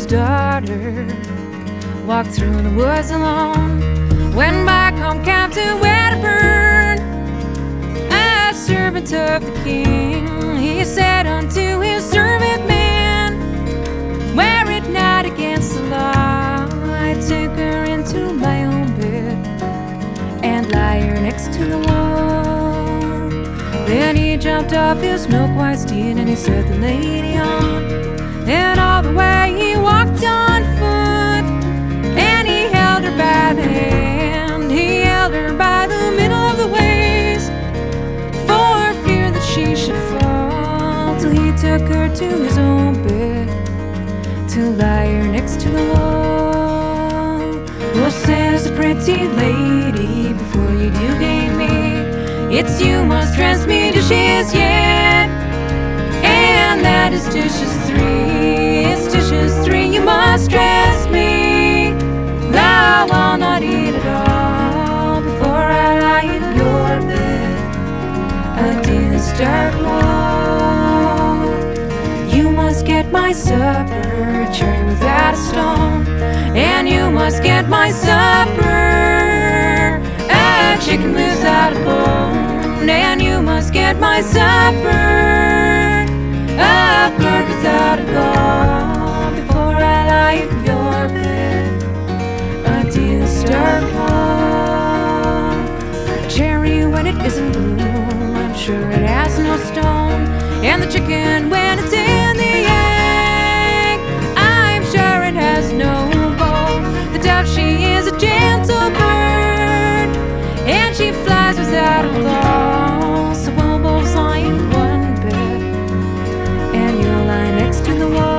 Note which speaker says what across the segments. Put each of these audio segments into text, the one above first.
Speaker 1: his daughter walked through the woods alone, went back home Captain Wedderburn, a servant of the king. He said unto his servant man, wear it not against the law. I took her into my own bed and lie her next to the wall. Then he jumped off his milk-white steed and he set the lady on, and all the way he walked on foot, and he held her by the hand. He held her by the middle of the waist, for fear that she should fall, till he took her to his own bed to lie her next to the wall. Well, says the pretty lady, before you do gain me, it's you must dress me dishes yet, and that is dishes 3. It's dishes 3 you must dress me. Thou will not eat at all before I lie in your bed against this dark wall. You must get my supper, a cherry without a stone, and you must get my supper, a chicken without a bone, and you must get my supper, a bird without a gall, before I lie in your bed until the dark wall. A cherry when it isn't bloom, I'm sure it has no stone, and the chicken when it's in the egg, I'm sure it has no bone. The dove, she is a gentle bird, and she flies without a claw. So we'll both lie in one bed, and you'll lie next to the wall.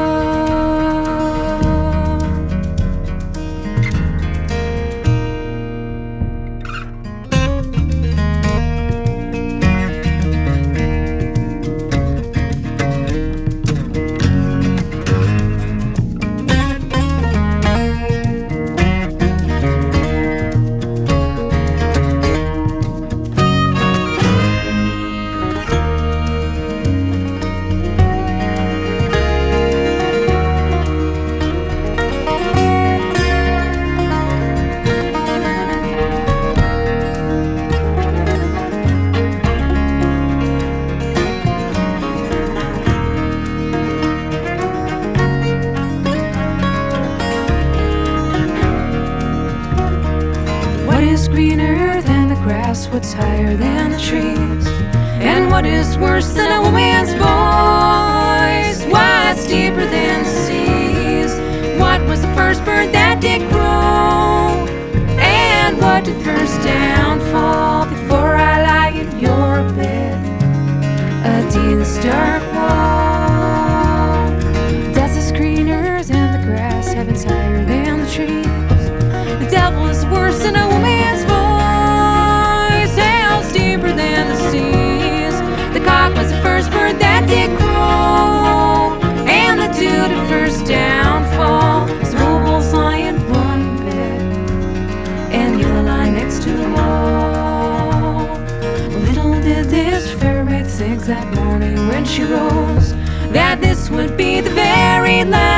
Speaker 1: Greener than the grass, what's higher than the trees, and what is worse than a woman's voice? What's deeper than the seas? What was the first bird that did crow? And what did first down fall before I lie in your bed until this dark wall? Death is greener than the grass, heaven's higher than the trees. The devil is worse than a woman's voice, hell's deeper than the seas. The cock was the first bird that did crow, and the dew did first downfall. So we'll both lie in one bed, and you'll lie next to the wall. Little did this fair maid think that morning when she rose, that this would be the very last